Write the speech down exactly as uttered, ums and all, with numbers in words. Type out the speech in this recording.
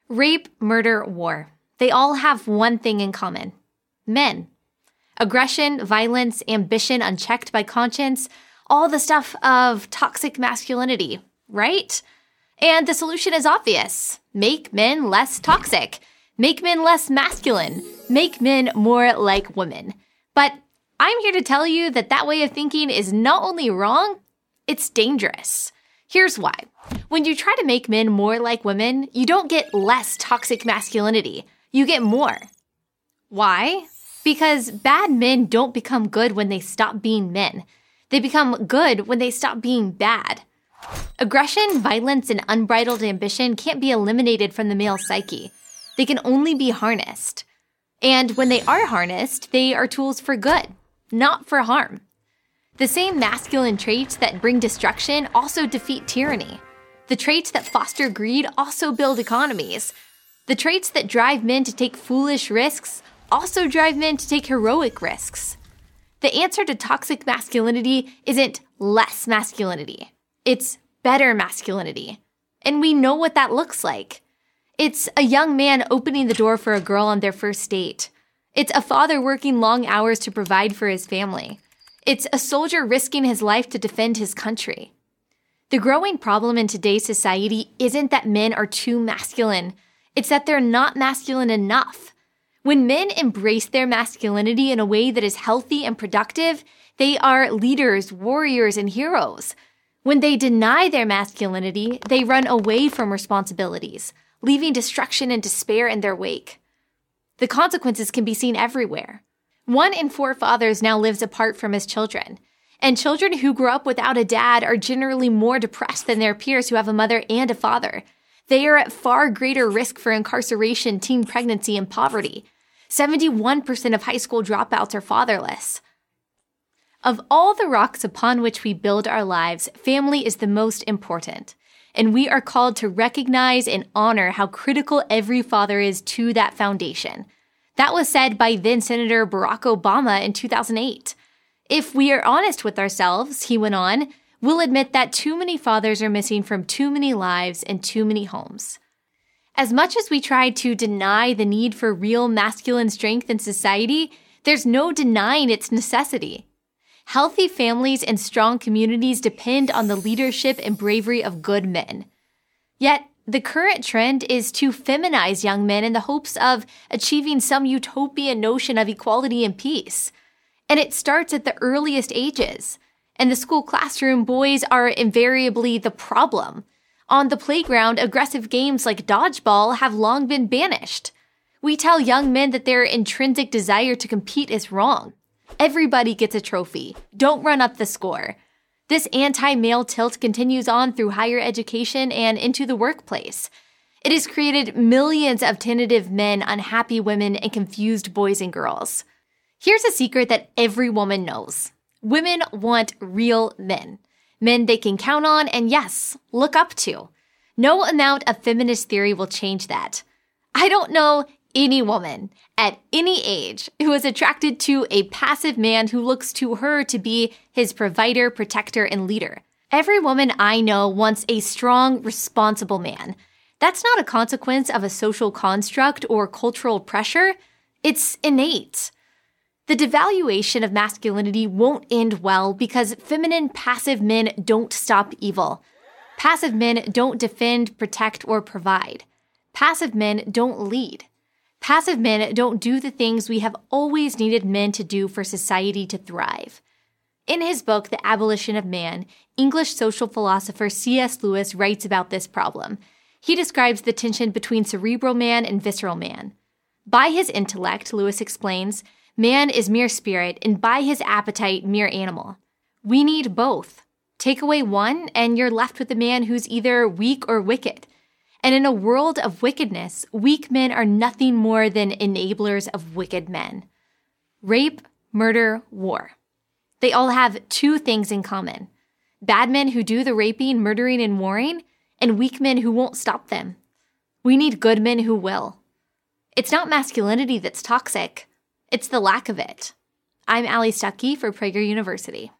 Rape, murder, war. They all have one thing in common. Men. Aggression, violence, ambition unchecked by conscience, all the stuff of toxic masculinity, right? And the solution is obvious. Make men less toxic. Make men less masculine. Make men more like women. But I'm here to tell you that that way of thinking is not only wrong, it's dangerous. Here's why. When you try to make men more like women, you don't get less toxic masculinity. You get more. Why? Because bad men don't become good when they stop being men. They become good when they stop being bad. Aggression, violence, and unbridled ambition can't be eliminated from the male psyche. They can only be harnessed. And when they are harnessed, they are tools for good, not for harm. The same masculine traits that bring destruction also defeat tyranny. The traits that foster greed also build economies. The traits that drive men to take foolish risks also drive men to take heroic risks. The answer to toxic masculinity isn't less masculinity. It's better masculinity. And we know what that looks like. It's a young man opening the door for a girl on their first date. It's a father working long hours to provide for his family. It's a soldier risking his life to defend his country. The growing problem in today's society isn't that men are too masculine. It's that they're not masculine enough. When men embrace their masculinity in a way that is healthy and productive, they are leaders, warriors, and heroes. When they deny their masculinity, they run away from responsibilities, leaving destruction and despair in their wake. The consequences can be seen everywhere. One in four fathers now lives apart from his children. And children who grow up without a dad are generally more depressed than their peers who have a mother and a father. They are at far greater risk for incarceration, teen pregnancy, and poverty. seventy-one percent of high school dropouts are fatherless. Of all the rocks upon which we build our lives, family is the most important. And we are called to recognize and honor how critical every father is to that foundation. That was said by then Senator Barack Obama in two thousand eight. If we are honest with ourselves, he went on, we'll admit that too many fathers are missing from too many lives and too many homes. As much as we try to deny the need for real masculine strength in society, there's no denying its necessity. Healthy families and strong communities depend on the leadership and bravery of good men. Yet, the current trend is to feminize young men in the hopes of achieving some utopian notion of equality and peace. And it starts at the earliest ages. In the school classroom, boys are invariably the problem. On the playground, aggressive games like dodgeball have long been banished. We tell young men that their intrinsic desire to compete is wrong. Everybody gets a trophy. Don't run up the score. This anti-male tilt continues on through higher education and into the workplace. It has created millions of tentative men, unhappy women, and confused boys and girls. Here's a secret that every woman knows. Women want real men. Men they can count on and, yes, look up to. No amount of feminist theory will change that. I don't know any woman at any age who is attracted to a passive man who looks to her to be his provider, protector, and leader. Every woman I know wants a strong, responsible man. That's not a consequence of a social construct or cultural pressure. It's innate. The devaluation of masculinity won't end well because feminine, passive men don't stop evil. Passive men don't defend, protect, or provide. Passive men don't lead. Passive men don't do the things we have always needed men to do for society to thrive. In his book, The Abolition of Man, English social philosopher C S Lewis writes about this problem. He describes the tension between cerebral man and visceral man. By his intellect, Lewis explains, man is mere spirit, and by his appetite, mere animal. We need both. Take away one, and you're left with a man who's either weak or wicked. And in a world of wickedness, weak men are nothing more than enablers of wicked men. Rape, murder, war. They all have two things in common. Bad men who do the raping, murdering, and warring, and weak men who won't stop them. We need good men who will. It's not masculinity that's toxic. It's the lack of it. I'm Allie Stuckey for Prager University.